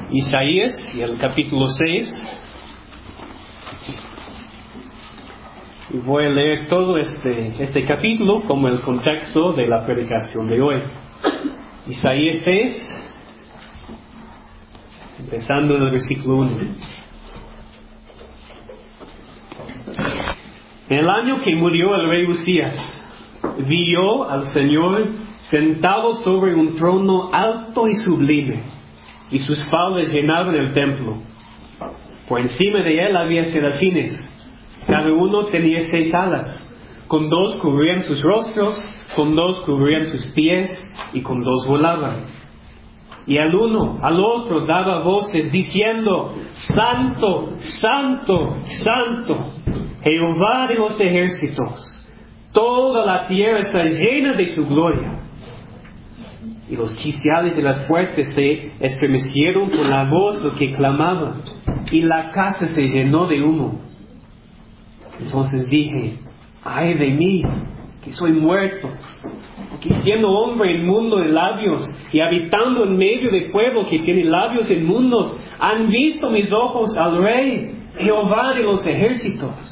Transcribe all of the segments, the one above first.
Isaías y el capítulo 6. Y voy a leer todo este capítulo como el contexto de la predicación de hoy. Isaías 6, empezando en el versículo 1. En el año que murió el rey Uzías, vi yo al Señor sentado sobre un trono alto y sublime, y sus faldas llenaban el templo. Por encima de él había serafines, cada uno tenía 6 alas, con 2 cubrían sus rostros, con 2 cubrían sus pies, y con 2 volaban. Y al uno, al otro daba voces diciendo: Santo, Santo, Santo, Jehová de los ejércitos, toda la tierra está llena de su gloria. Y los quiciales de las puertas se estremecieron con la voz de que clamaban, y la casa se llenó de humo. Entonces dije: ay de mí, que soy muerto, porque siendo hombre inmundo de labios y habitando en medio de pueblo que tiene labios inmundos, han visto mis ojos al Rey, Jehová de los ejércitos.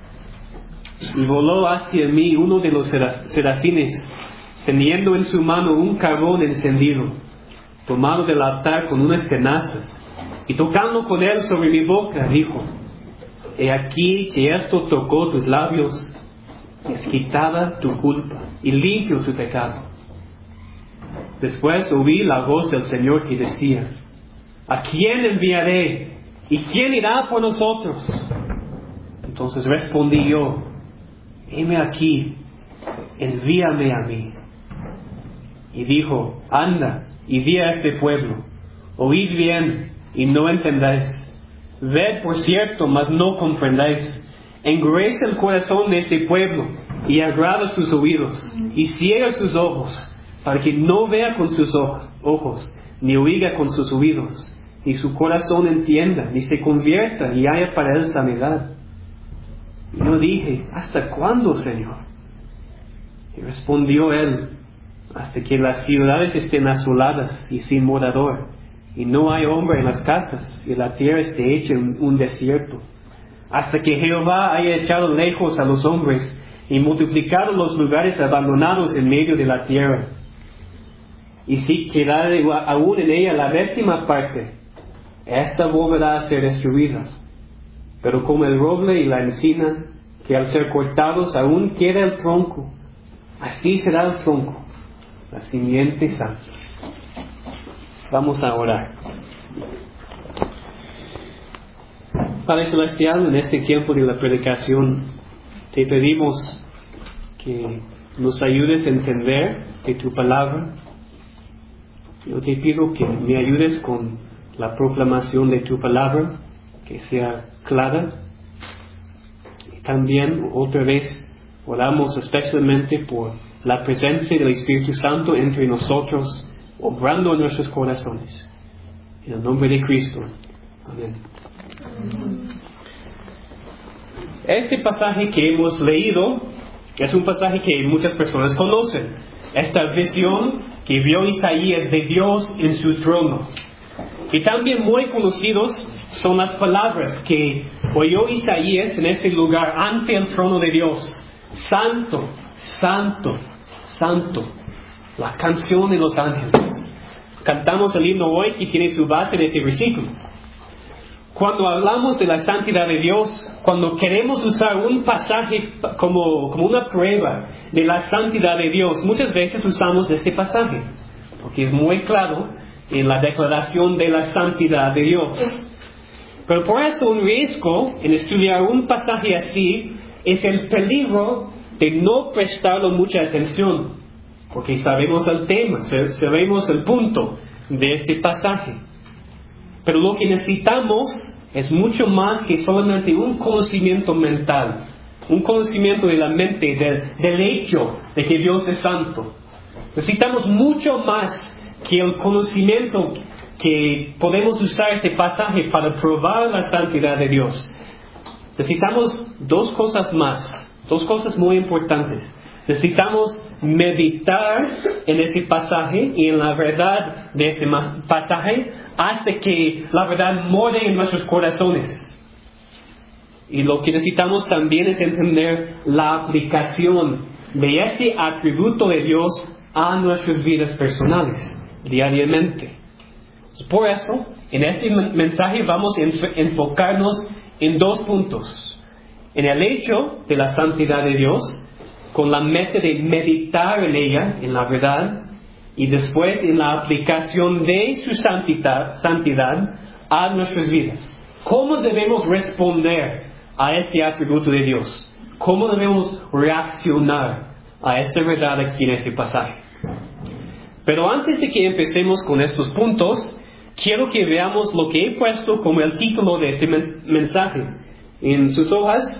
Y voló hacia mí uno de los serafines, teniendo en su mano un carbón encendido, tomado del altar con unas tenazas, y tocando con él sobre mi boca, dijo: he aquí que esto tocó tus labios, es quitada tu culpa y limpio tu pecado. Después oí la voz del Señor que decía: ¿a quién enviaré? ¿Y quién irá por nosotros? Entonces respondí yo: heme aquí, envíame a mí. Y dijo: anda y di a este pueblo, oíd bien y no entendáis, ved por cierto, mas no comprendáis. Engruesa el corazón de este pueblo y agrava sus oídos y ciega sus ojos, para que no vea con sus ojos, ni oiga con sus oídos, ni su corazón entienda, ni se convierta y haya para él sanidad. Y yo dije: ¿hasta cuándo, Señor? Y respondió él: hasta que las ciudades estén asoladas y sin morador, y no hay hombre en las casas, y la tierra esté hecha un desierto, hasta que Jehová haya echado lejos a los hombres y multiplicado los lugares abandonados en medio de la tierra. Y si quedare aún en ella la 10ª parte, esta volverá a ser destruida. Pero como el roble y la encina, que al ser cortados aún queda el tronco, así será el tronco, la simiente santa. Vamos a orar. Padre Celestial, en este tiempo de la predicación, te pedimos que nos ayudes a entender de tu palabra. Yo te pido que me ayudes con la proclamación de tu palabra, que sea clara. Y también, otra vez, oramos especialmente por la presencia del Espíritu Santo entre nosotros, obrando en nuestros corazones. En el nombre de Cristo. Amén. Este pasaje que hemos leído es un pasaje que muchas personas conocen. Esta visión que vio Isaías de Dios en su trono. Y también muy conocidos son las palabras que oyó Isaías en este lugar ante el trono de Dios: Santo, Santo, Santo. La canción de los ángeles. Cantamos el himno hoy que tiene su base en este versículo. Cuando hablamos de la santidad de Dios, cuando queremos usar un pasaje como una prueba de la santidad de Dios, muchas veces usamos este pasaje, porque es muy claro en la declaración de la santidad de Dios. Pero por eso un riesgo en estudiar un pasaje así es el peligro de no prestarle mucha atención, porque sabemos el tema, sabemos el punto de este pasaje. Pero lo que necesitamos es mucho más que solamente un conocimiento mental, un conocimiento de la mente del hecho de que Dios es santo. Necesitamos mucho más que el conocimiento que podemos usar este pasaje para probar la santidad de Dios. Necesitamos 2 cosas más, 2 cosas muy importantes. Necesitamos meditar en ese pasaje y en la verdad de este pasaje hasta que la verdad more en nuestros corazones. Y lo que necesitamos también es entender la aplicación de ese atributo de Dios a nuestras vidas personales, diariamente. Por eso, en este mensaje vamos a enfocarnos en 2 puntos. En el hecho de la santidad de Dios, con la meta de meditar en ella, en la verdad, y después en la aplicación de su santidad a nuestras vidas. ¿Cómo debemos responder a este atributo de Dios? ¿Cómo debemos reaccionar a esta verdad aquí en este pasaje? Pero antes de que empecemos con estos puntos, quiero que veamos lo que he puesto como el título de este mensaje. En sus hojas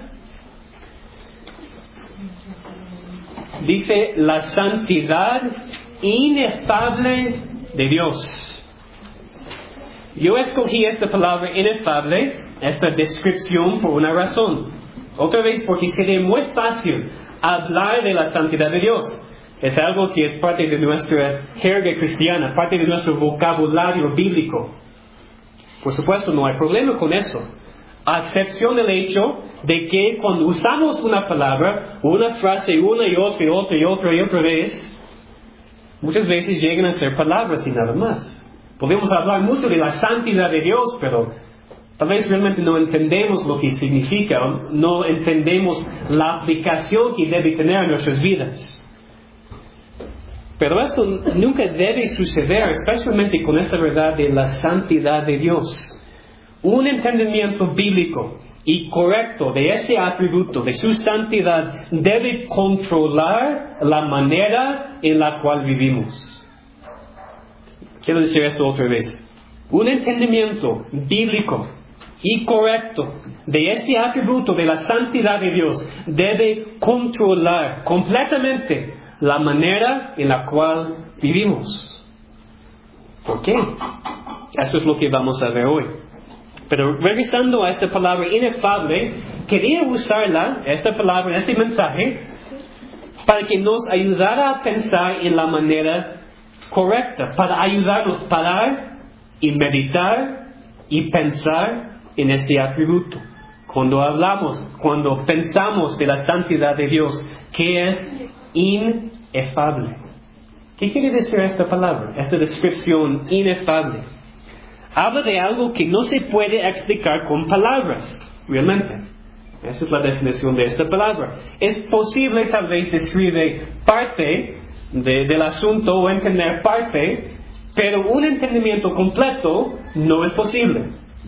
dice: la santidad inefable de Dios. Yo escogí esta palabra inefable, esta descripción, por una razón. Otra vez, porque sería muy fácil hablar de la santidad de Dios. Es algo que es parte de nuestra jerga cristiana, parte de nuestro vocabulario bíblico. Por supuesto, no hay problema con eso, a excepción del hecho de que cuando usamos una palabra, una frase, una y otra vez, muchas veces llegan a ser palabras y nada más. Podemos hablar mucho de la santidad de Dios, pero tal vez realmente no entendemos lo que significa, no entendemos la aplicación que debe tener en nuestras vidas. Pero esto nunca debe suceder, especialmente con esta verdad de la santidad de Dios. Un entendimiento bíblico y correcto de ese atributo, de su santidad, debe controlar la manera en la cual vivimos. Quiero decir esto otra vez. Un entendimiento bíblico y correcto de este atributo de la santidad de Dios debe controlar completamente la manera en la cual vivimos. ¿Por qué? Esto es lo que vamos a ver hoy. Pero regresando a esta palabra inefable, quería usarla, esta palabra, en este mensaje, para que nos ayudara a pensar en la manera correcta, para ayudarnos a parar y meditar y pensar en este atributo. Cuando pensamos de la santidad de Dios, que es inefable. ¿Qué quiere decir esta palabra, esta descripción inefable? Habla de algo que no se puede explicar con palabras, realmente. Esa es la definición de esta palabra. Es posible tal vez describir parte del asunto o entender parte, pero un entendimiento completo no es posible.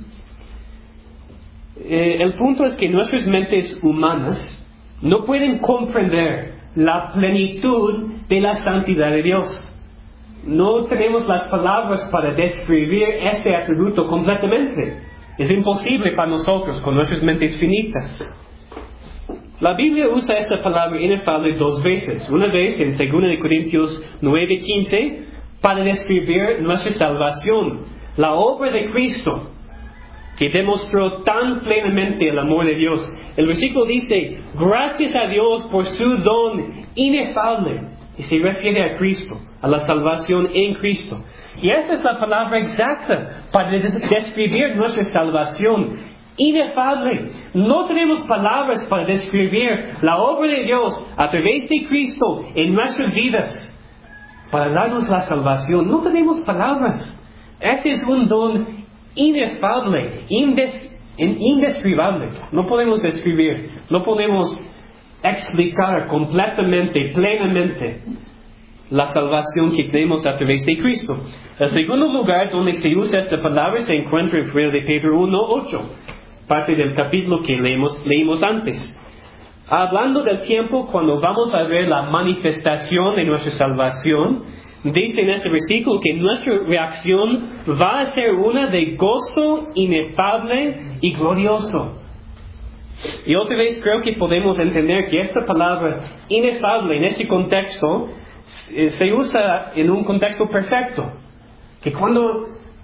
El punto es que nuestras mentes humanas no pueden comprender la plenitud de la santidad de Dios. No tenemos las palabras para describir este atributo completamente. Es imposible para nosotros con nuestras mentes finitas. La Biblia usa esta palabra inefable 2 veces. Una vez en 2 Corintios 9:15 para describir nuestra salvación, la obra de Cristo que demostró tan plenamente el amor de Dios. El versículo dice: gracias a Dios por su don inefable. Y se refiere a Cristo, a la salvación en Cristo. Y esta es la palabra exacta para describir nuestra salvación. Inefable. No tenemos palabras para describir la obra de Dios a través de Cristo en nuestras vidas, para darnos la salvación. No tenemos palabras. Este es un don inefable, indescribable. No podemos describir, no podemos explicar completamente, plenamente la salvación que tenemos a través de Cristo. El segundo lugar donde se usa esta palabra se encuentra en 1 de Pedro 1:8, parte del capítulo que leímos antes. Hablando del tiempo cuando vamos a ver la manifestación de nuestra salvación, dice en este versículo que nuestra reacción va a ser una de gozo inefable y glorioso. Y otra vez creo que podemos entender que esta palabra inefable en este contexto se usa en un contexto perfecto. Que cuando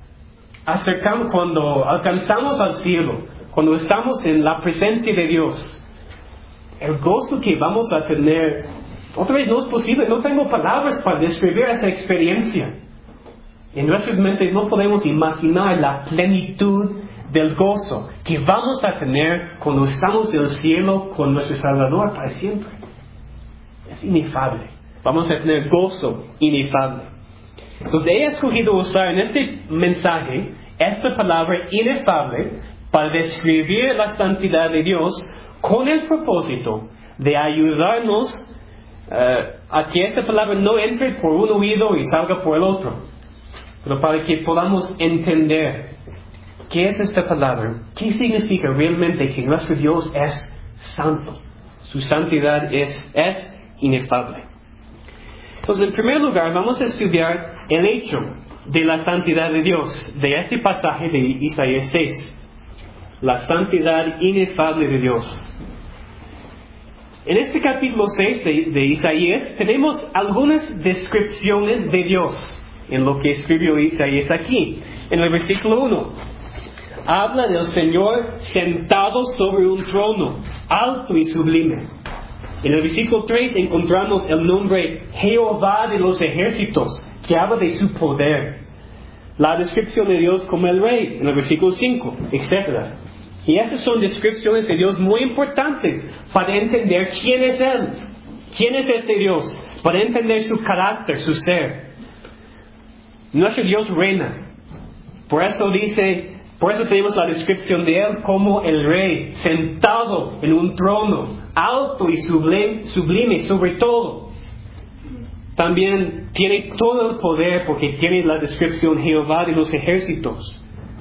alcanzamos al cielo, cuando estamos en la presencia de Dios, el gozo que vamos a tener Otra vez no es posible, no tengo palabras para describir esa experiencia. En nuestras mentes no podemos imaginar la plenitud del gozo que vamos a tener cuando estamos en el cielo con nuestro Salvador para siempre. Es inefable. Vamos a tener gozo inefable. Entonces he escogido usar en este mensaje esta palabra inefable para describir la santidad de Dios con el propósito de ayudarnos a que esta palabra no entre por un oído y salga por el otro, pero para que podamos entender qué es esta palabra, qué significa realmente que nuestro Dios es santo, su santidad es inefable. Entonces, en primer lugar, vamos a estudiar el hecho de la santidad de Dios, de este pasaje de Isaías 6, la santidad inefable de Dios. En este capítulo 6 de Isaías tenemos algunas descripciones de Dios en lo que escribió Isaías aquí. En el versículo 1, habla del Señor sentado sobre un trono, alto y sublime. En el versículo 3 encontramos el nombre Jehová de los ejércitos, que habla de su poder. La descripción de Dios como el Rey, en el versículo 5, etc. Y esas son descripciones de Dios muy importantes para entender quién es Él, quién es este Dios, para entender su carácter, su ser. Nuestro Dios reina. Por eso tenemos la descripción de Él como el Rey, sentado en un trono, alto y sublime sobre todo. También tiene todo el poder porque tiene la descripción Jehová de los ejércitos.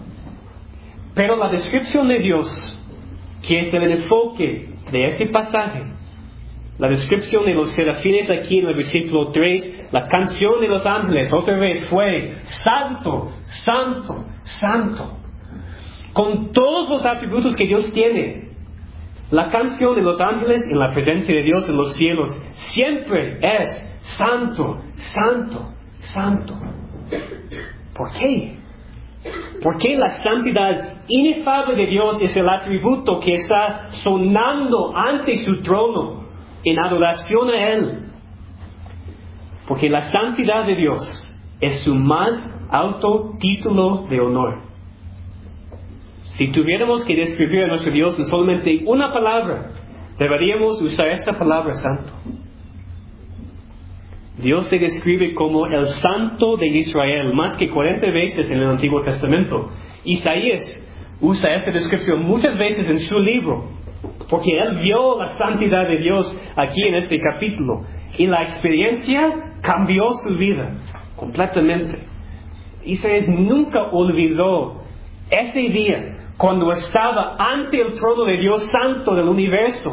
Pero la descripción de Dios, que es el enfoque de este pasaje, la descripción de los serafines aquí en el versículo 3, la canción de los ángeles otra vez fue Santo, Santo, Santo. Con todos los atributos que Dios tiene, la canción de los ángeles en la presencia de Dios en los cielos siempre es Santo, Santo, Santo. ¿Por qué? Porque la santidad inefable de Dios es el atributo que está sonando ante su trono en adoración a Él. Porque la santidad de Dios es su más alto título de honor. Si tuviéramos que describir a nuestro Dios en solamente una palabra, deberíamos usar esta palabra santo. Dios se describe como el Santo de Israel más que 40 veces en el Antiguo Testamento. Isaías usa esta descripción muchas veces en su libro, porque él vio la santidad de Dios aquí en este capítulo. Y la experiencia cambió su vida completamente. Isaías nunca olvidó ese día cuando estaba ante el trono de Dios Santo del universo.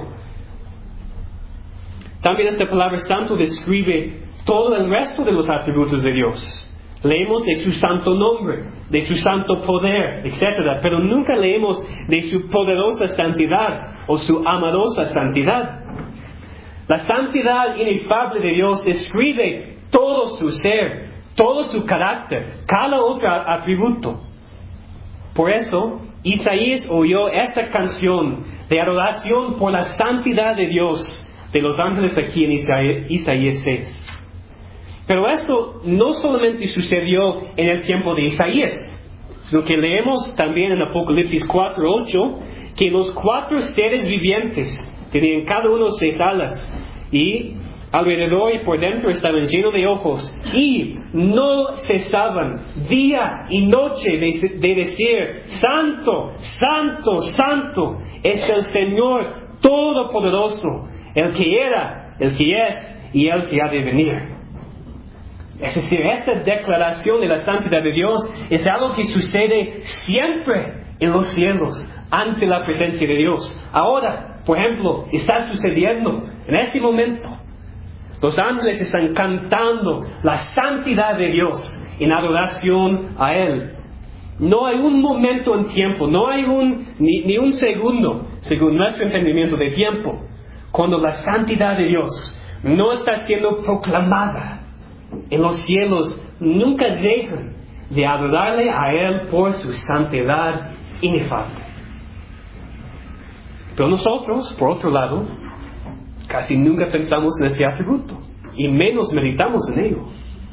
También esta palabra santo describe todo el resto de los atributos de Dios. Leemos de su santo nombre, de su santo poder, etc. Pero nunca leemos de su poderosa santidad o su amorosa santidad. La santidad inefable de Dios describe todo su ser, todo su carácter, cada otro atributo. Por eso, Isaías oyó esta canción de adoración por la santidad de Dios de los ángeles aquí en Isaías 6. Pero esto no solamente sucedió en el tiempo de Isaías, sino que leemos también en Apocalipsis 4:8 que los 4 seres vivientes tenían cada uno 6 alas y alrededor y por dentro estaban llenos de ojos y no cesaban día y noche de decir: Santo, Santo, Santo es el Señor Todopoderoso, el que era, el que es y el que ha de venir. Es decir, esta declaración de la santidad de Dios es algo que sucede siempre en los cielos, ante la presencia de Dios. Ahora, por ejemplo, está sucediendo en este momento. Los ángeles están cantando la santidad de Dios en adoración a Él. No hay un momento en tiempo, no hay ni un segundo, según nuestro entendimiento de tiempo, cuando la santidad de Dios no está siendo proclamada. En los cielos nunca dejan de adorarle a Él por su santidad inefable. Pero nosotros, por otro lado, casi nunca pensamos en este atributo y menos meditamos en ello.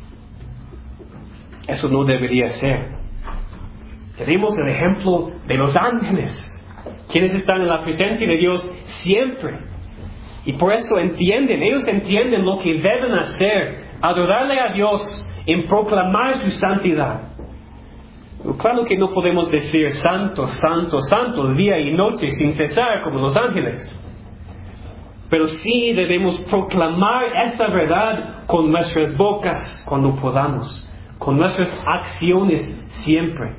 Eso no debería ser. Tenemos el ejemplo de los ángeles, quienes están en la presencia de Dios siempre. Y por eso ellos entienden lo que deben hacer, adorarle a Dios en proclamar su santidad. Claro que no podemos decir santo, santo, santo, día y noche sin cesar como los ángeles. Pero sí debemos proclamar esta verdad con nuestras bocas cuando podamos, con nuestras acciones siempre.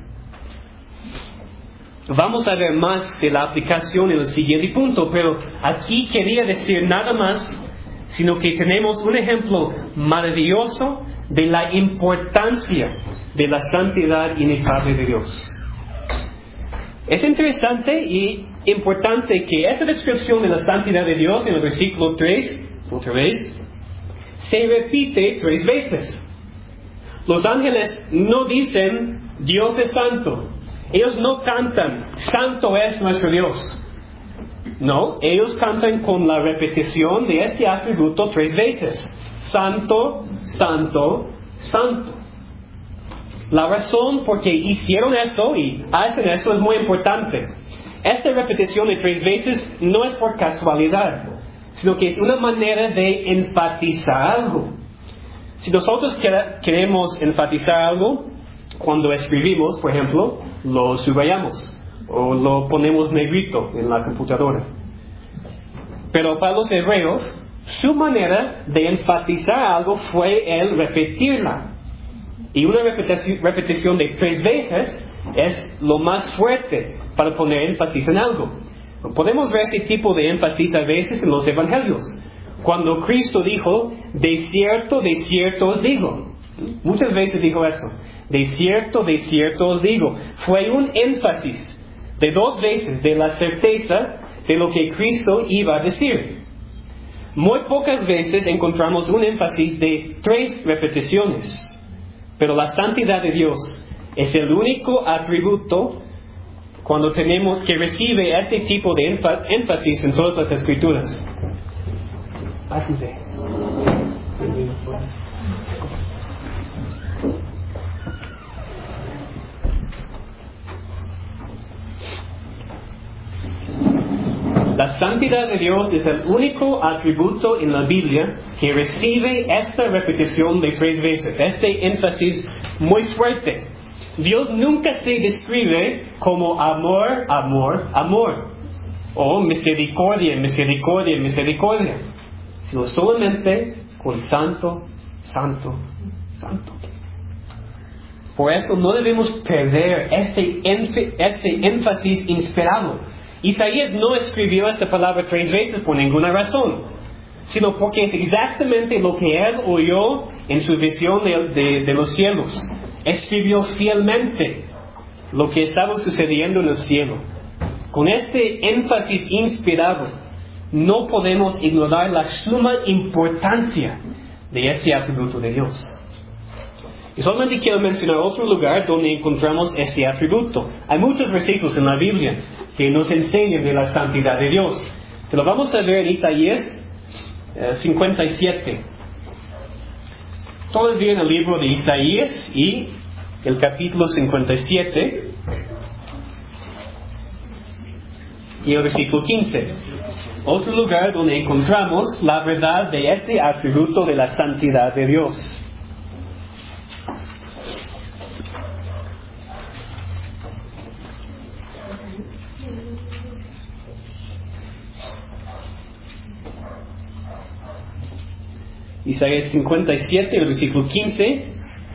Vamos a ver más de la aplicación en el siguiente punto, pero aquí quería decir nada más, sino que tenemos un ejemplo maravilloso de la importancia de la santidad inefable de Dios. Es interesante y importante que esta descripción de la santidad de Dios en el versículo 3, otra vez, se repite 3 veces. Los ángeles no dicen Dios es santo. Ellos no cantan santo es nuestro Dios. No, ellos cantan con la repetición de este atributo 3 veces. Santo, santo, santo. La razón por qué hicieron eso y hacen eso es muy importante. Esta repetición de 3 veces no es por casualidad, sino que es una manera de enfatizar algo. Si nosotros queremos enfatizar algo, cuando escribimos, por ejemplo, lo subrayamos o lo ponemos negrito en la computadora. Pero para los hebreos, su manera de enfatizar algo fue el repetirla. Y una repetición de 3 veces es lo más fuerte para poner énfasis en algo. Podemos ver este tipo de énfasis a veces en los evangelios. Cuando Cristo dijo, de cierto os digo. Muchas veces dijo eso. De cierto os digo. Fue un énfasis de 2 veces de la certeza de lo que Cristo iba a decir. Muy pocas veces encontramos un énfasis de 3 repeticiones. Pero la santidad de Dios es el único atributo que recibe este tipo de énfasis en todas las Escrituras. Pásense. La santidad de Dios es el único atributo en la Biblia que recibe esta repetición de 3 veces, este énfasis muy fuerte. Dios nunca se describe como amor, amor, amor, o misericordia, misericordia, misericordia, sino solamente con santo, santo, santo. Por eso no debemos perder este énfasis inspirado. Isaías no escribió esta palabra 3 veces por ninguna razón, sino porque es exactamente lo que él oyó en su visión de los cielos. Escribió fielmente lo que estaba sucediendo en el cielo. Con este énfasis inspirado, no podemos ignorar la suma importancia de este atributo de Dios. Y solamente quiero mencionar otro lugar donde encontramos este atributo. Hay muchos versículos en la Biblia que nos enseñan de la santidad de Dios. Pero vamos a ver en Isaías 57. Todavía en el libro de Isaías y el capítulo 57 y el versículo 15. Otro lugar donde encontramos la verdad de este atributo de la santidad de Dios. Isaías 57, el versículo 15,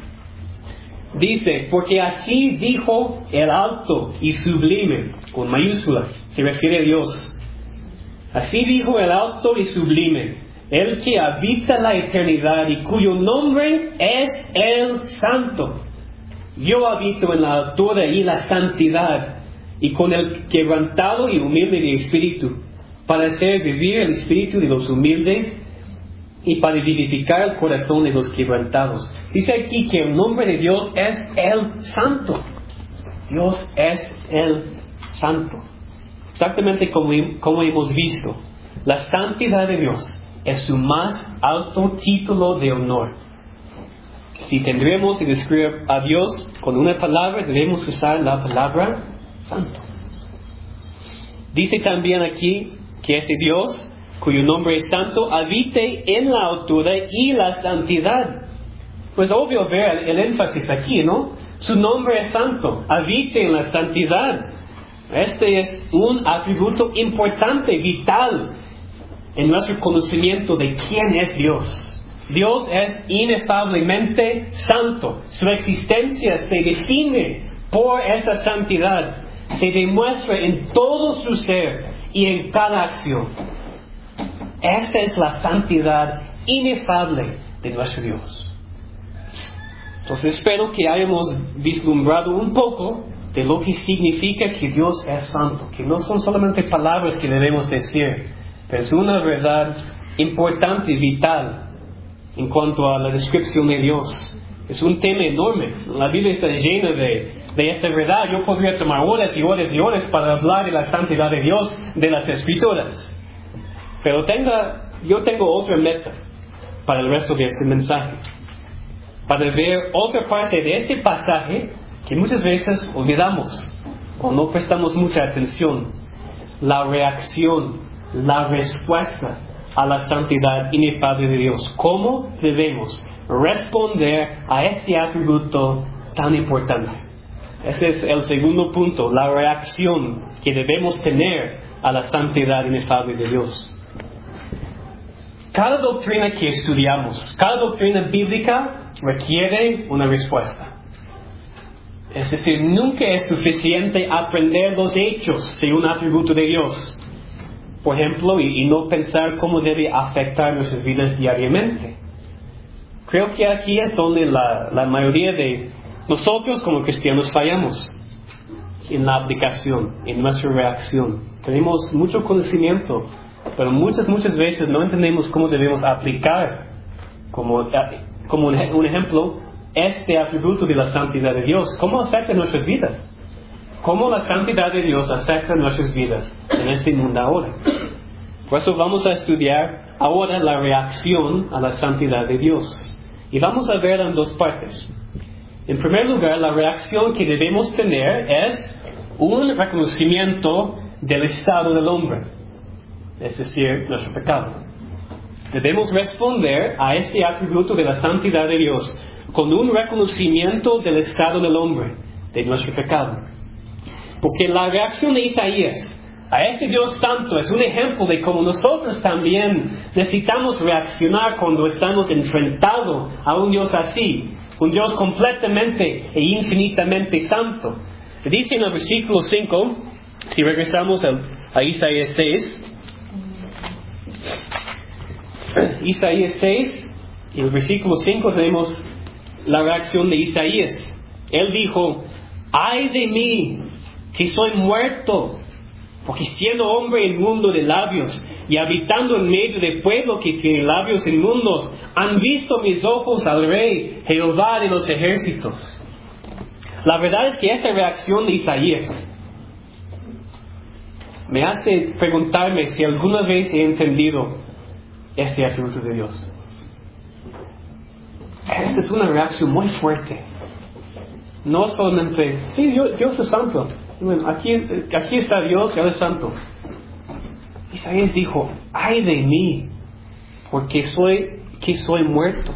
dice, porque así dijo el alto y sublime, con mayúsculas, se refiere a Dios. Así dijo el alto y sublime, el que habita la eternidad y cuyo nombre es el Santo. Yo habito en la altura y la santidad, y con el quebrantado y humilde de espíritu, para hacer vivir el espíritu de los humildes y para vivificar el corazón de los quebrantados. Dice aquí que el nombre de Dios es el Santo. Dios es el Santo. Exactamente como hemos visto, la santidad de Dios es su más alto título de honor. Si tendremos que describir a Dios con una palabra, debemos usar la palabra santo. Dice también aquí que este Dios, cuyo nombre es santo, habite en la altura y la santidad. Pues obvio ver el énfasis aquí, ¿no? Su nombre es santo, habite en la santidad. Este es un atributo importante, vital, en nuestro conocimiento de quién es Dios. Dios es inefablemente santo. Su existencia se define por esa santidad. Se demuestra en todo su ser y en cada acción. Esta es la santidad inefable de nuestro Dios. Entonces espero que hayamos vislumbrado un poco de lo que significa que Dios es santo, que no son solamente palabras que debemos decir, pero es una verdad importante y vital en cuanto a la descripción de Dios. Es un tema enorme. La Biblia está llena de esta verdad. Yo podría tomar horas y horas y horas para hablar de la santidad de Dios de las Escrituras. Pero yo tengo otra meta para el resto de este mensaje. Para ver otra parte de este pasaje que muchas veces olvidamos o no prestamos mucha atención. La reacción, la respuesta a la santidad inefable de Dios. ¿Cómo debemos responder a este atributo tan importante? Ese es el segundo punto, la reacción que debemos tener a la santidad inefable de Dios. Cada doctrina que estudiamos, cada doctrina bíblica requiere una respuesta. Es decir, nunca es suficiente aprender los hechos de un atributo de Dios, por ejemplo, y no pensar cómo debe afectar nuestras vidas diariamente. Creo que aquí es donde la mayoría de nosotros como cristianos fallamos, en la aplicación, en nuestra reacción. Tenemos mucho conocimiento, pero muchas veces no entendemos cómo debemos aplicar, como un ejemplo, este atributo de la santidad de Dios. ¿Cómo afecta nuestras vidas? ¿Cómo la santidad de Dios afecta nuestras vidas en este mundo ahora? Por eso vamos a estudiar ahora la reacción a la santidad de Dios. Y vamos a verla en dos partes. En primer lugar, la reacción que debemos tener es un reconocimiento del estado del hombre, es decir, nuestro pecado. Debemos responder a este atributo de la santidad de Dios con un reconocimiento del estado del hombre, de nuestro pecado. Porque la reacción de Isaías a este Dios santo es un ejemplo de cómo nosotros también necesitamos reaccionar cuando estamos enfrentados a un Dios así, un Dios completamente e infinitamente santo. Dice en el versículo 5, si regresamos a Isaías 6, Isaías 6, y el versículo 5 tenemos la reacción de Isaías. Él dijo: ¡ay de mí, que soy muerto! Porque siendo hombre inmundo de labios y habitando en medio de pueblo que tiene labios inmundos, han visto mis ojos al Rey, Jehová de los ejércitos. La verdad es que esta reacción de Isaías me hace preguntarme si alguna vez he entendido este atributo de Dios. Esta es una reacción muy fuerte. No solamente, sí, Dios es santo. Bueno, aquí está Dios, Él es santo. Isaías dijo: ¡ay de mí! Porque soy muerto.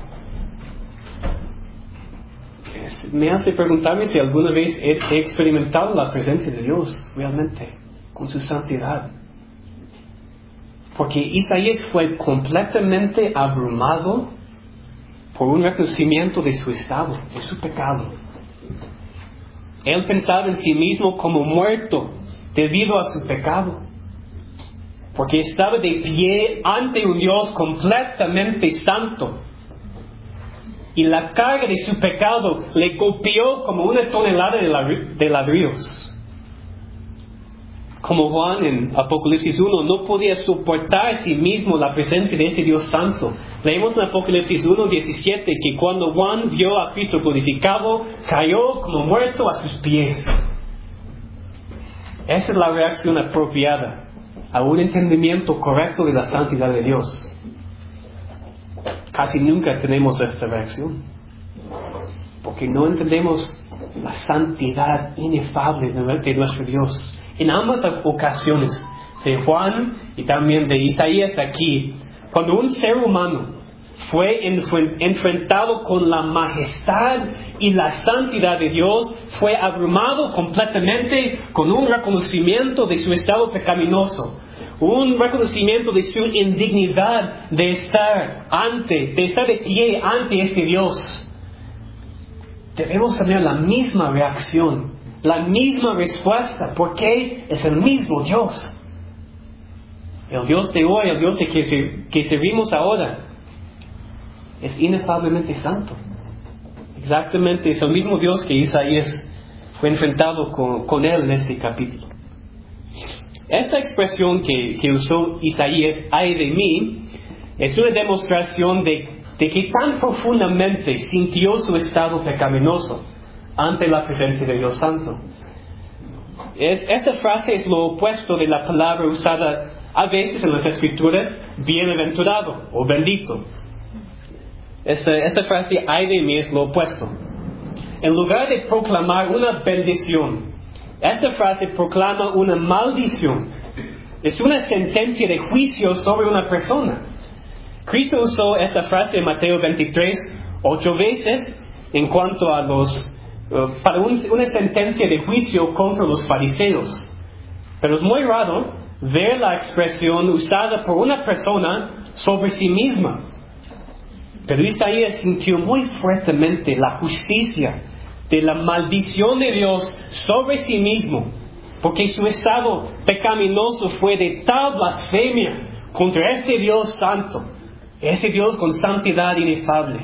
Me hace preguntarme si alguna vez he experimentado la presencia de Dios realmente, con su santidad. Porque Isaías fue completamente abrumado por un reconocimiento de su estado, de su pecado. Él pensaba en sí mismo como muerto debido a su pecado, porque estaba de pie ante un Dios completamente santo, y la carga de su pecado le golpeó como una tonelada de ladrillos. Como Juan en Apocalipsis 1 no podía soportar a sí mismo la presencia de ese Dios santo. Leemos en Apocalipsis 1:17 que cuando Juan vio a Cristo glorificado, cayó como muerto a sus pies. Esa es la reacción apropiada a un entendimiento correcto de la santidad de Dios. casi nunca tenemos esta reacción. Porque no entendemos la santidad inefable de nuestro Dios. En ambas ocasiones, de Juan y también de Isaías aquí, cuando un ser humano fue enfrentado con la majestad y la santidad de Dios, fue abrumado completamente con un reconocimiento de su estado pecaminoso, un reconocimiento de su indignidad de estar de pie ante este Dios. Debemos tener la misma reacción, la misma respuesta, porque es el mismo Dios. El Dios de hoy, el Dios que servimos ahora, es inefablemente santo. Exactamente, es el mismo Dios que Isaías fue enfrentado con él en este capítulo. Esta expresión que usó Isaías, ay de mí, es una demostración de que tan profundamente sintió su estado pecaminoso ante la presencia de Dios Santo. Esta frase es lo opuesto de la palabra usada a veces en las Escrituras, bienaventurado o bendito. Esta frase, ay de mí, es lo opuesto. En lugar de proclamar una bendición, esta frase proclama una maldición. Es una sentencia de juicio sobre una persona. Cristo usó esta frase en Mateo 23 8 veces en cuanto a para una sentencia de juicio contra los fariseos. Pero es muy raro ver la expresión usada por una persona sobre sí misma. Pero Isaías sintió muy fuertemente la justicia de la maldición de Dios sobre sí mismo, porque su estado pecaminoso fue de tal blasfemia contra este Dios santo, ese Dios con santidad inefable.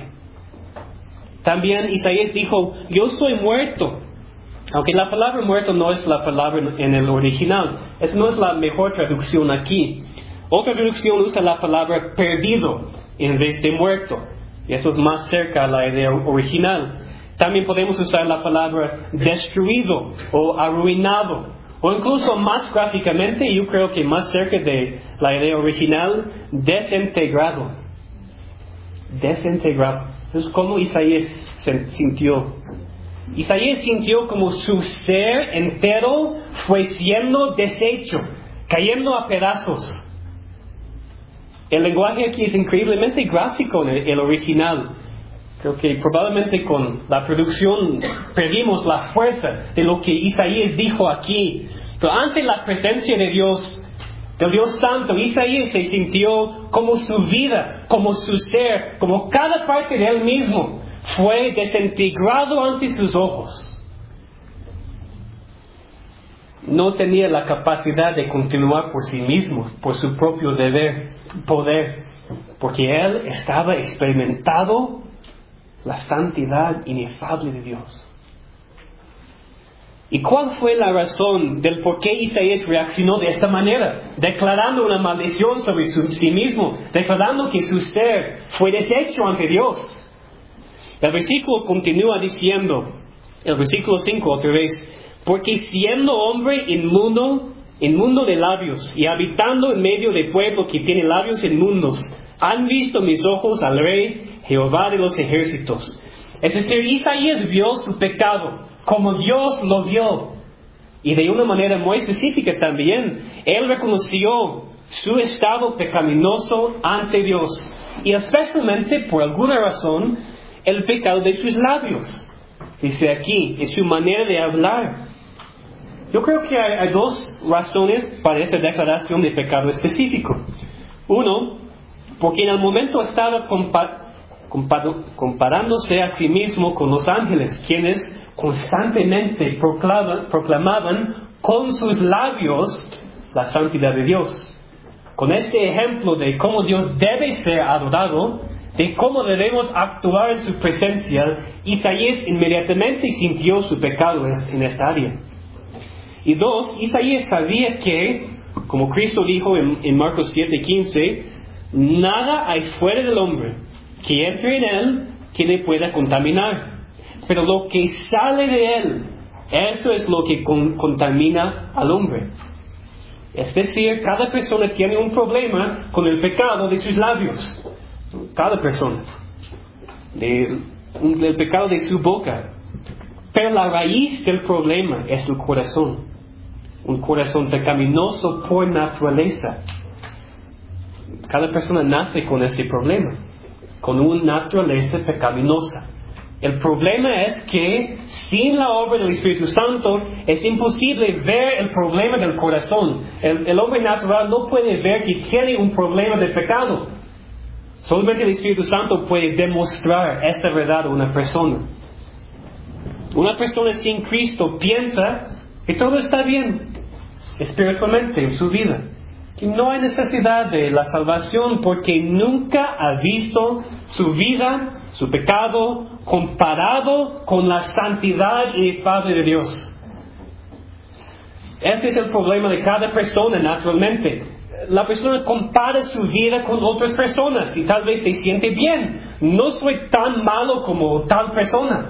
También Isaías dijo, yo soy muerto. Aunque la palabra muerto no es la palabra en el original, esa no es la mejor traducción aquí. Otra traducción usa la palabra perdido en vez de muerto, y eso es más cerca a la idea original. También podemos usar la palabra destruido o arruinado, o incluso más gráficamente, yo creo que más cerca de la idea original, desintegrado. Desintegrado. Entonces, ¿cómo Isaías se sintió? Isaías sintió como su ser entero fue siendo deshecho, cayendo a pedazos. El lenguaje aquí es increíblemente gráfico en el original. Creo que probablemente con la traducción perdimos la fuerza de lo que Isaías dijo aquí. Pero ante la presencia de Dios, del Dios Santo, Isaías se sintió como su vida, como su ser, como cada parte de él mismo fue desintegrado ante sus ojos. No tenía la capacidad de continuar por sí mismo, por su propio poder, porque él estaba experimentado la santidad inefable de Dios. ¿Y cuál fue la razón del por qué Isaías reaccionó de esta manera? Declarando una maldición sobre sí mismo, declarando que su ser fue deshecho ante Dios. El versículo continúa diciendo, el versículo 5 otra vez, porque siendo hombre inmundo de labios y habitando en medio de pueblo que tiene labios inmundos, han visto mis ojos al Rey Jehová de los ejércitos. Es decir, Isaías vio su pecado como Dios lo vio. Y de una manera muy específica también, él reconoció su estado pecaminoso ante Dios. Y especialmente, por alguna razón, el pecado de sus labios. Dice aquí, es su manera de hablar. Yo creo que hay dos razones para esta declaración de pecado específico. Uno, porque en el momento estaba comparándose a sí mismo con los ángeles, quienes constantemente proclamaban con sus labios la santidad de Dios. Con este ejemplo de cómo Dios debe ser adorado, de cómo debemos actuar en su presencia, Isaías inmediatamente sintió su pecado en esta área. Y dos, Isaías sabía que, como Cristo dijo en Marcos 7:15, nada hay fuera del hombre que entre en él que le pueda contaminar. Pero lo que sale de él, eso es lo que contamina al hombre. Es decir, cada persona tiene un problema con el pecado de sus labios. cada persona, del pecado de su boca. Pero la raíz del problema es el corazón. Un corazón pecaminoso por naturaleza. Cada persona nace con este problema, con una naturaleza pecaminosa. El problema es que sin la obra del Espíritu Santo es imposible ver el problema del corazón. El hombre natural no puede ver que tiene un problema de pecado. Solamente el Espíritu Santo puede demostrar esta verdad a una persona. Una persona sin Cristo piensa que todo está bien espiritualmente en su vida, que no hay necesidad de la salvación porque nunca ha visto su vida, su pecado, comparado con la santidad inefable de Dios. Ese es el problema de cada persona naturalmente. La persona compara su vida con otras personas y tal vez se siente bien. No soy tan malo como tal persona.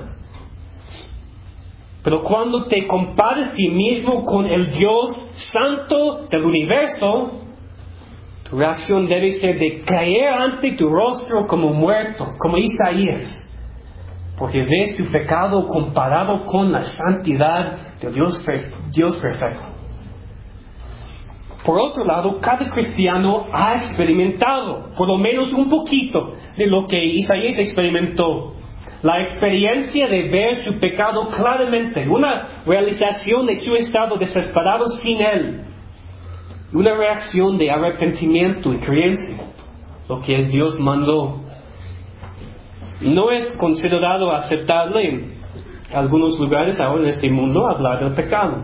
Pero cuando te comparas a ti mismo con el Dios santo del universo, tu reacción debe ser de caer ante tu rostro como muerto, como Isaías. Porque ves tu pecado comparado con la santidad de Dios perfecto. Por otro lado, cada cristiano ha experimentado por lo menos un poquito de lo que Isaías experimentó. La experiencia de ver su pecado claramente, una realización de su estado desesperado sin Él, una reacción de arrepentimiento y creencia, lo que Dios mandó. No es considerado aceptable en algunos lugares ahora en este mundo hablar del pecado.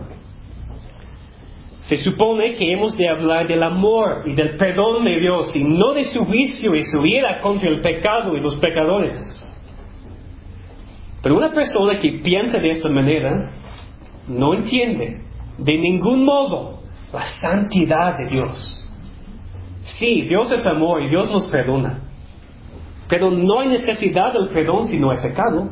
Se supone que hemos de hablar del amor y del perdón de Dios y no de su juicio y su ira contra el pecado y los pecadores. Pero una persona que piensa de esta manera no entiende de ningún modo la santidad de Dios. Sí, Dios es amor y Dios nos perdona. Pero no hay necesidad del perdón si no hay pecado.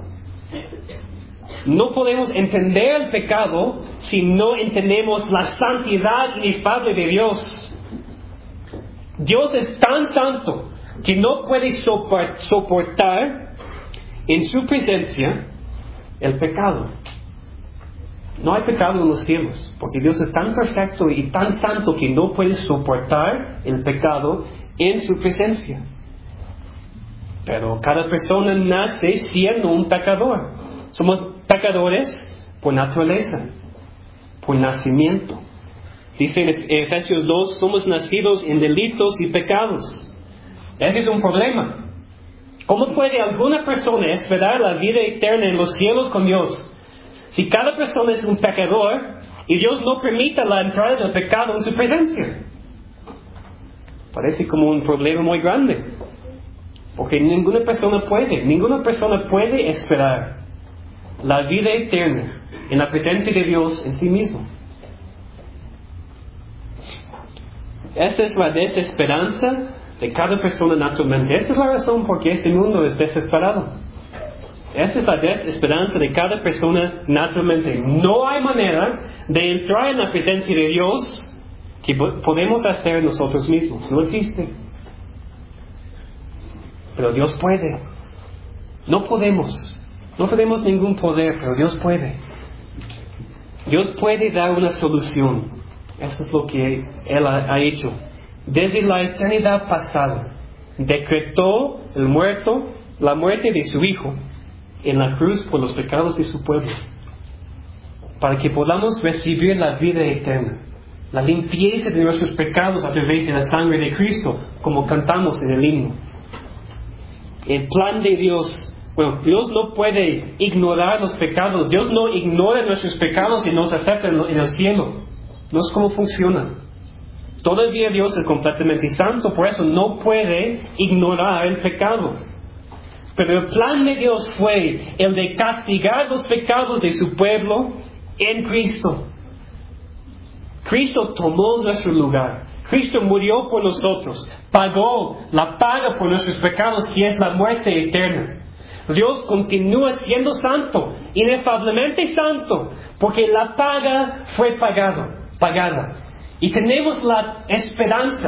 No podemos entender el pecado si no entendemos la santidad inefable de Dios. Dios es tan santo que no puede soportar en su presencia el pecado. No hay pecado en los cielos, porque Dios es tan perfecto y tan santo que no puede soportar el pecado en su presencia. Pero cada persona nace siendo un pecador. Somos pecadores por naturaleza, por nacimiento. Dice en Efesios 2, somos nacidos en delitos y pecados. Ese es un problema. ¿Cómo puede alguna persona esperar la vida eterna en los cielos con Dios si cada persona es un pecador y Dios no permite la entrada del pecado en su presencia? Parece como un problema muy grande, porque ninguna persona puede esperar la vida eterna en la presencia de Dios en sí mismo. Esa es la desesperanza de cada persona naturalmente. Esa es la razón por qué este mundo es desesperado. Esa es la desesperanza de cada persona naturalmente. No hay manera de entrar en la presencia de Dios que podemos hacer nosotros mismos. No existe. Pero Dios puede. No tenemos ningún poder, pero Dios puede. Dios puede dar una solución. Eso es lo que Él ha hecho. Desde la eternidad pasada, decretó la muerte de su Hijo en la cruz por los pecados de su pueblo, para que podamos recibir la vida eterna, la limpieza de nuestros pecados a través de la sangre de Cristo, como cantamos en el himno. El plan de Dios, Dios no puede ignorar los pecados. Dios no ignora nuestros pecados y nos acepta en el cielo. No es como funciona. Todavía Dios es completamente santo, por eso no puede ignorar el pecado. Pero el plan de Dios fue el de castigar los pecados de su pueblo en Cristo. Cristo tomó nuestro lugar. Cristo murió por nosotros. Pagó la paga por nuestros pecados, que es la muerte eterna. Dios continúa siendo santo, inefablemente santo, porque la paga fue pagada. Y tenemos la esperanza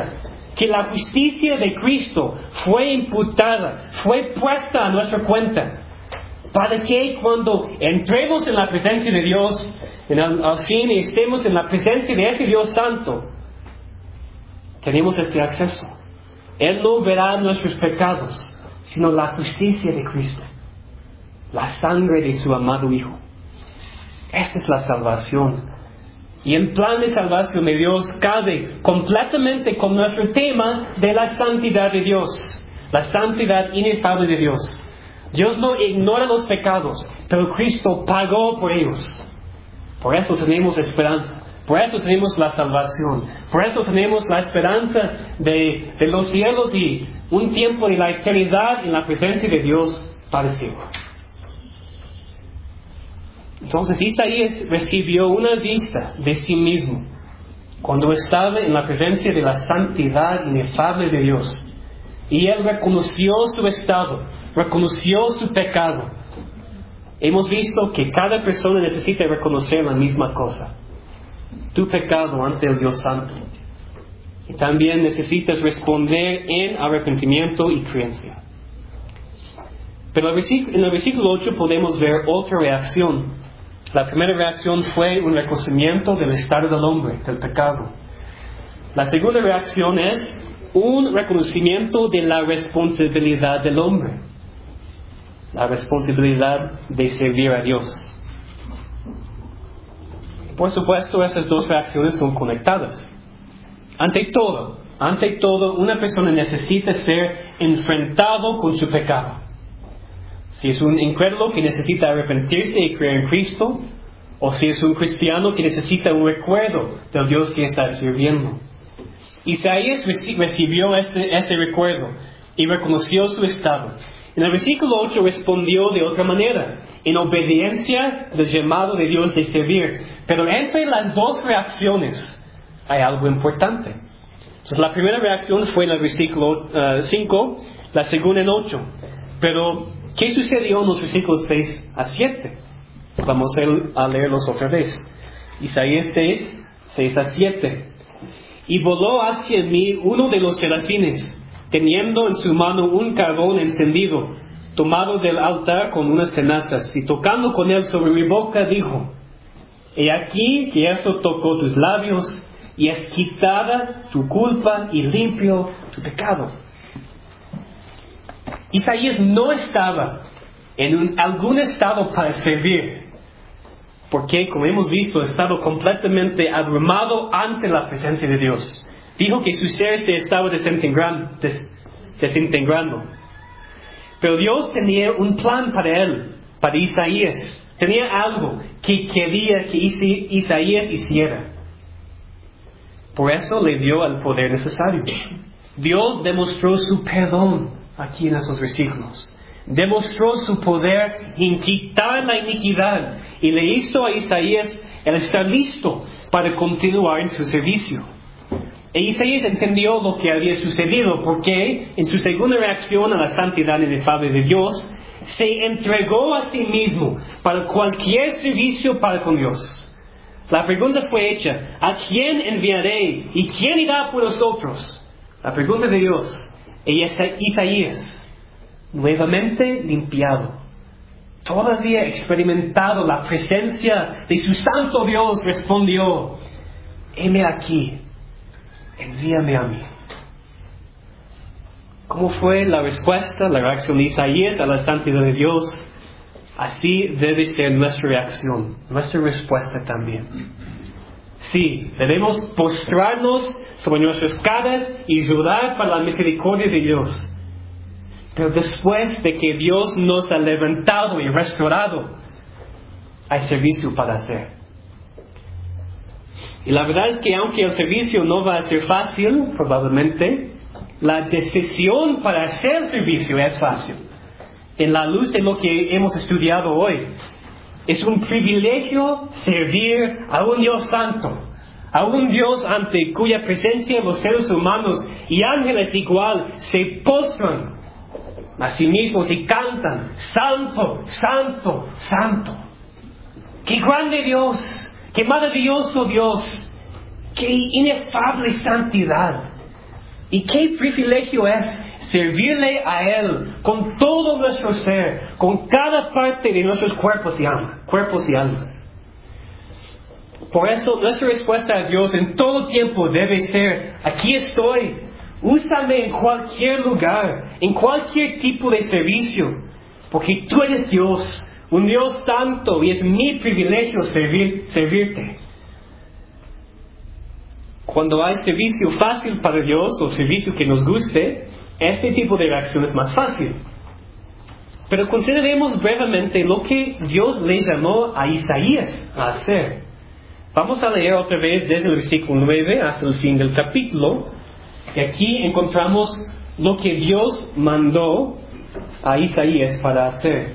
que la justicia de Cristo fue imputada, fue puesta a nuestra cuenta, para que cuando entremos en la presencia de Dios, al fin estemos en la presencia de ese Dios Santo, tenemos este acceso. Él no verá nuestros pecados, sino la justicia de Cristo, la sangre de su amado Hijo. Esta es la salvación. Y el plan de salvación de Dios cabe completamente con nuestro tema de la santidad de Dios, la santidad inefable de Dios. Dios no ignora los pecados, pero Cristo pagó por ellos. Por eso tenemos esperanza, por eso tenemos la salvación, por eso tenemos la esperanza de los cielos y un tiempo de la eternidad en la presencia de Dios para siempre. Entonces Isaías recibió una vista de sí mismo cuando estaba en la presencia de la santidad inefable de Dios. Y él reconoció su estado, reconoció su pecado. Hemos visto que cada persona necesita reconocer la misma cosa: tu pecado ante el Dios Santo. Y también necesitas responder en arrepentimiento y creencia. Pero en el versículo 8 podemos ver otra reacción. La primera reacción fue un reconocimiento del estado del hombre, del pecado. La segunda reacción es un reconocimiento de la responsabilidad del hombre, la responsabilidad de servir a Dios. Por supuesto, esas dos reacciones son conectadas. Ante todo, una persona necesita ser enfrentado con su pecado. Si es un incrédulo que necesita arrepentirse y creer en Cristo, o si es un cristiano que necesita un recuerdo del Dios que está sirviendo. Isaías recibió ese recuerdo y reconoció su estado. En el versículo 8 respondió de otra manera, en obediencia del llamado de Dios de servir. Pero entre las dos reacciones hay algo importante. Entonces, la primera reacción fue en el versículo 5, la segunda en 8. Pero ¿qué sucedió en los versículos 6 a 7? Vamos a leerlos otra vez. Isaías 6 a 7. Y voló hacia mí uno de los serafines, teniendo en su mano un carbón encendido, tomado del altar con unas tenazas, y tocando con él sobre mi boca, dijo: He aquí que esto tocó tus labios, y es quitada tu culpa y limpio tu pecado. Isaías no estaba en algún estado para servir, porque, como hemos visto, estaba completamente abrumado ante la presencia de Dios. Dijo que su ser se estaba desintegrando. Pero Dios tenía un plan para él, para Isaías. Tenía algo que quería que Isaías hiciera. Por eso le dio el poder necesario. Dios demostró su perdón aquí en esos versículos. Demostró su poder en quitar la iniquidad y le hizo a Isaías el estar listo para continuar en su servicio. E Isaías entendió lo que había sucedido porque en su segunda reacción a la santidad inefable de Dios se entregó a sí mismo para cualquier servicio para con Dios. La pregunta fue hecha: ¿a quién enviaré y quién irá por nosotros? La pregunta de Dios. Y Isaías, nuevamente limpiado, todavía experimentado la presencia de su santo Dios, respondió: heme aquí, envíame a mí. ¿Cómo fue la respuesta, la reacción de Isaías a la santidad de Dios? Así debe ser nuestra reacción, nuestra respuesta también. Sí, debemos postrarnos sobre nuestras caras y llorar para la misericordia de Dios. Pero después de que Dios nos ha levantado y restaurado, hay servicio para hacer. Y la verdad es que aunque el servicio no va a ser fácil, probablemente, la decisión para hacer servicio es fácil. En la luz de lo que hemos estudiado hoy, es un privilegio servir a un Dios santo, a un Dios ante cuya presencia los seres humanos y ángeles igual se postran a sí mismos y cantan: Santo, Santo, Santo. ¡Qué grande Dios! ¡Qué maravilloso Dios! ¡Qué inefable santidad! Y qué privilegio es servirle a Él con todo nuestro ser, con cada parte de nuestros cuerpos y almas. Por eso nuestra respuesta a Dios en todo tiempo debe ser: aquí estoy, úsame en cualquier lugar, en cualquier tipo de servicio, porque tú eres Dios, un Dios santo, y es mi privilegio servirte. Cuando hay servicio fácil para Dios o servicio que nos guste, este tipo de reacción es más fácil. Pero consideremos brevemente lo que Dios le llamó a Isaías a hacer. Vamos a leer otra vez desde el versículo 9 hasta el fin del capítulo. Y aquí encontramos lo que Dios mandó a Isaías para hacer.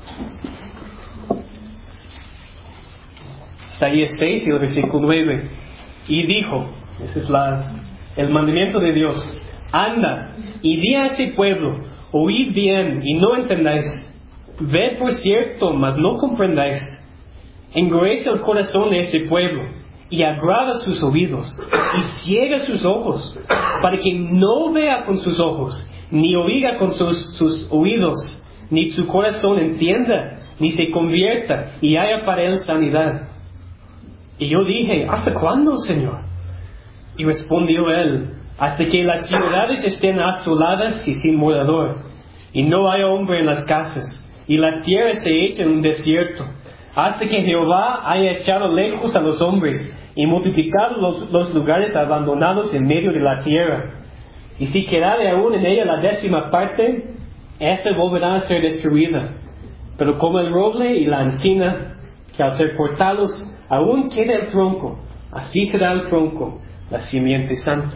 Isaías 6 y el versículo 9. Y dijo, ese es el mandamiento de Dios: anda y di a este pueblo, oíd bien y no entendáis, ved por cierto, mas no comprendáis. Engruesa el corazón de este pueblo y agrava sus oídos y ciega sus ojos, para que no vea con sus ojos, ni oiga con sus oídos, ni su corazón entienda, ni se convierta y haya para él sanidad. Y yo dije, ¿hasta cuándo, Señor? Y respondió él, hasta que las ciudades estén asoladas y sin morador, y no haya hombre en las casas, y la tierra esté hecha en un desierto, hasta que Jehová haya echado lejos a los hombres, y multiplicado los lugares abandonados en medio de la tierra. Y si quedare aún en ella la 10ª parte, ésta volverá a ser destruida. Pero como el roble y la encina, que al ser cortados aún queda el tronco, así será el tronco, la simiente santa.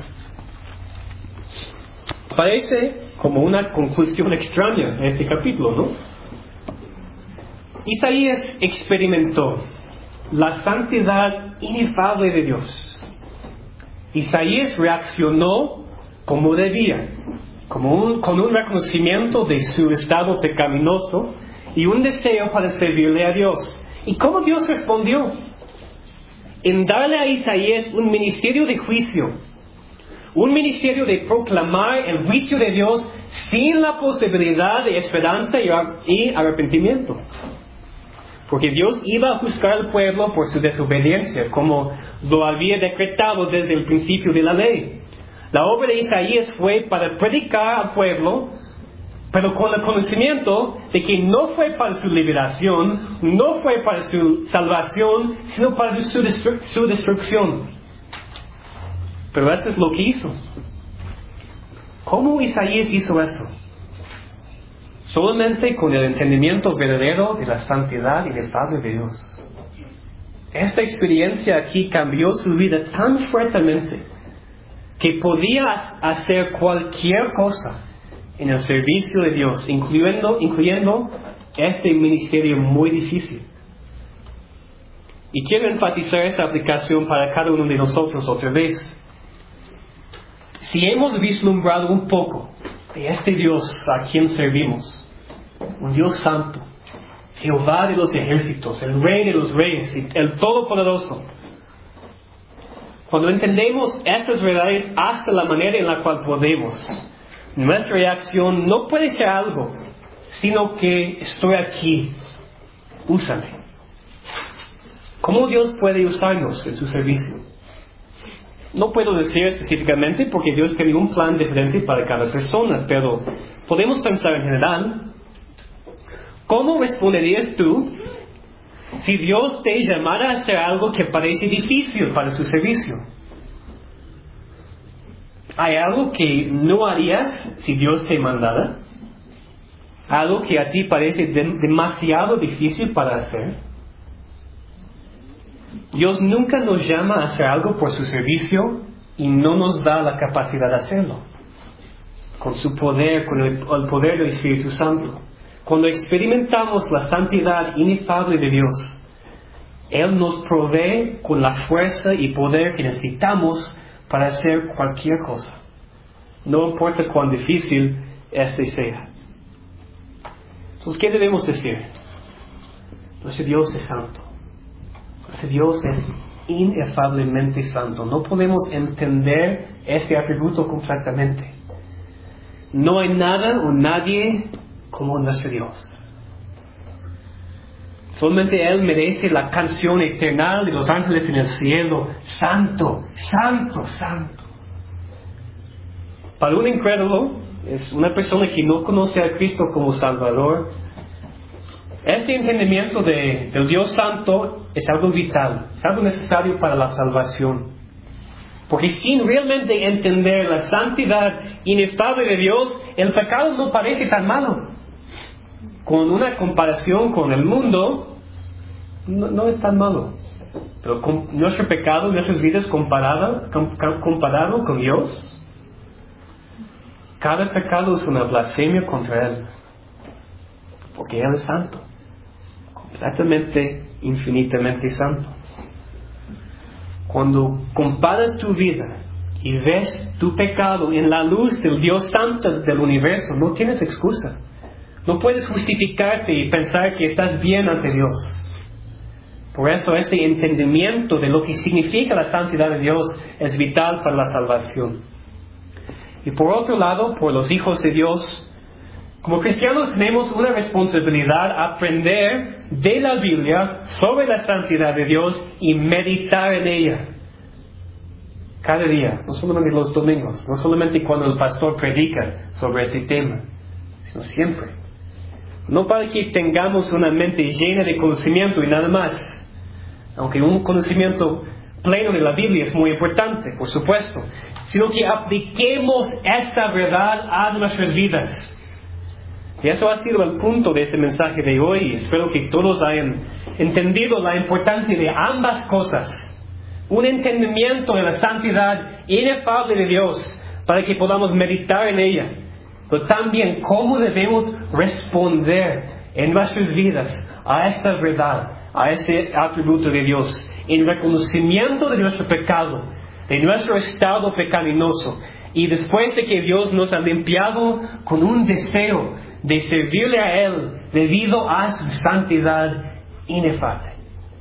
Parece como una conclusión extraña este capítulo, ¿no? Isaías experimentó la santidad inefable de Dios. Isaías reaccionó como debía, con un reconocimiento de su estado pecaminoso y un deseo para servirle a Dios. ¿Y cómo Dios respondió? En darle a Isaías un ministerio de juicio, un ministerio de proclamar el juicio de Dios sin la posibilidad de esperanza y arrepentimiento. Porque Dios iba a juzgar al pueblo por su desobediencia, como lo había decretado desde el principio de la ley. La obra de Isaías fue para predicar al pueblo, pero con el conocimiento de que no fue para su liberación, no fue para su salvación, sino para su destrucción. Pero eso es lo que hizo. ¿Cómo Isaías hizo eso? Solamente con el entendimiento verdadero de la santidad inefable de Dios. Esta experiencia aquí cambió su vida tan fuertemente que podía hacer cualquier cosa en el servicio de Dios, incluyendo este ministerio muy difícil. Y quiero enfatizar esta aplicación para cada uno de nosotros otra vez. Si hemos vislumbrado un poco de este Dios a quien servimos, un Dios santo, Jehová de los ejércitos, el Rey de los reyes, el Todopoderoso, cuando entendemos estas verdades hasta la manera en la cual podemos, nuestra reacción no puede ser algo, sino que estoy aquí, úsame. ¿Cómo Dios puede usarnos en su servicio? No puedo decir específicamente porque Dios tiene un plan diferente para cada persona, pero podemos pensar en general. ¿Cómo responderías tú si Dios te llamara a hacer algo que parece difícil para su servicio? ¿Hay algo que no harías si Dios te mandara? ¿Algo que a ti parece demasiado difícil para hacer? Dios nunca nos llama a hacer algo por su servicio y no nos da la capacidad de hacerlo. Con su poder, con el poder del Espíritu Santo. Cuando experimentamos la santidad inefable de Dios, Él nos provee con la fuerza y poder que necesitamos para hacer cualquier cosa. No importa cuán difícil este sea. Entonces, ¿qué debemos decir? Nuestro Dios es santo. Nuestro Dios es inefablemente santo. No podemos entender este atributo completamente. No hay nada o nadie como nuestro Dios. Solamente Él merece la canción eterna de los ángeles en el cielo. Santo, santo, santo. Para un incrédulo, es una persona que no conoce a Cristo como Salvador, este entendimiento del Dios Santo es algo vital, es algo necesario para la salvación. Porque sin realmente entender la santidad inefable de Dios, el pecado no parece tan malo. Con una comparación con el mundo, no es tan malo. Pero con nuestro pecado, nuestras vidas comparado con Dios, cada pecado es una blasfemia contra Él. Porque Él es santo. Completamente, infinitamente santo. Cuando comparas tu vida y ves tu pecado en la luz del Dios santo del universo, no tienes excusa. No puedes justificarte y pensar que estás bien ante Dios. Por eso este entendimiento de lo que significa la santidad de Dios es vital para la salvación. Y por otro lado, por los hijos de Dios, como cristianos tenemos una responsabilidad a aprender de la Biblia sobre la santidad de Dios y meditar en ella. Cada día, no solamente los domingos, no solamente cuando el pastor predica sobre este tema, sino siempre. No para que tengamos una mente llena de conocimiento y nada más. Aunque un conocimiento pleno de la Biblia es muy importante, por supuesto, sino que apliquemos esta verdad a nuestras vidas. Y eso ha sido el punto de este mensaje de hoy. Espero que todos hayan entendido la importancia de ambas cosas. Un entendimiento de la santidad inefable de Dios para que podamos meditar en ella. Pero también cómo debemos responder en nuestras vidas a esta verdad, a este atributo de Dios, en reconocimiento de nuestro pecado, de nuestro estado pecaminoso, y después de que Dios nos ha limpiado con un deseo de servirle a Él debido a su santidad inefable.